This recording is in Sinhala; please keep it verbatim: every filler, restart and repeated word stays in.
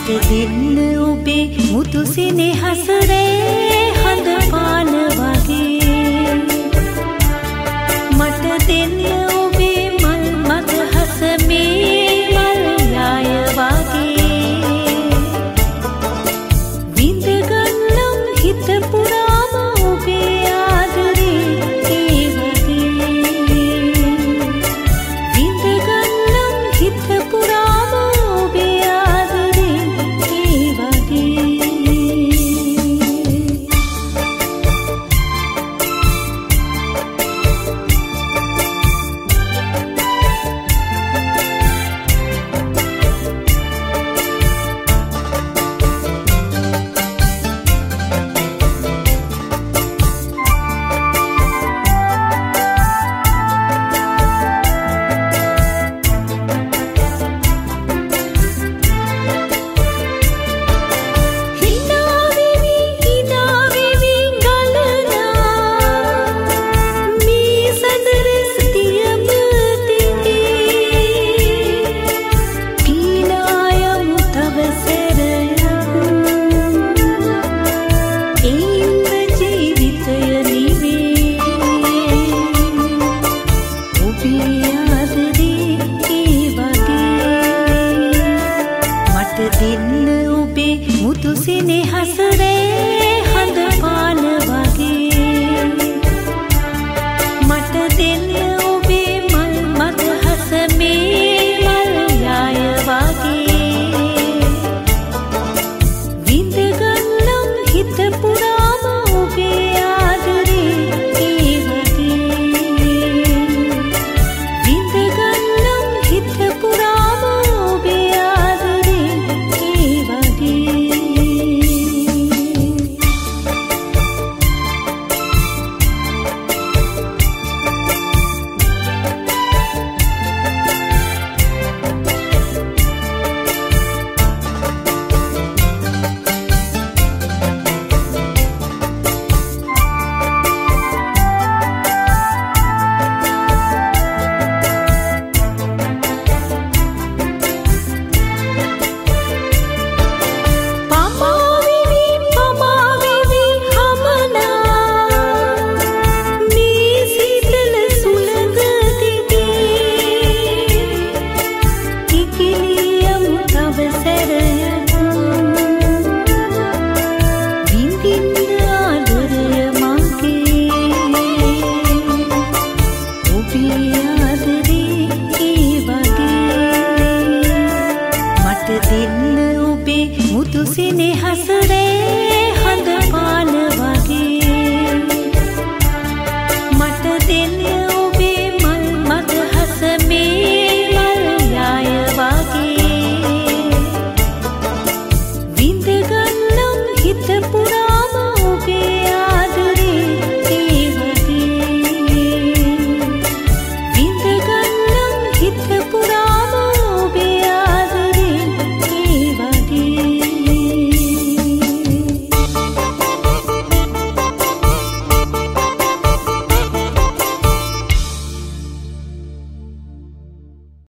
මට දෙන්න ඔබේ මුතු සෙනෙහස රේ හඳ පාන වගේ මට දෙන්න ඔබේ මල් මදහස මේ මල් යාය වගේ විඳ ගන්නම් හිත පුරාම ඔබේ ආදරේ ඒ වගේ විඳ ගන්නම් හිත පුරාම ඔබේ ආදරේ ඒ වගේ දෙන්න ඔබේ මුතු සෙනෙහස රේ හඳ පාන වගේ මට දෙන්න ඔබේ මල් මදහස මේ මල් යාය වගේ විඳ ගන්නම් හිත පුරාම ඔබේ ආදරේ ඒ වගේ විඳ ගන්නම් හිත පුරාම ඔබේ දෙන්න ඔබේ මුතු සෙනෙහස රේ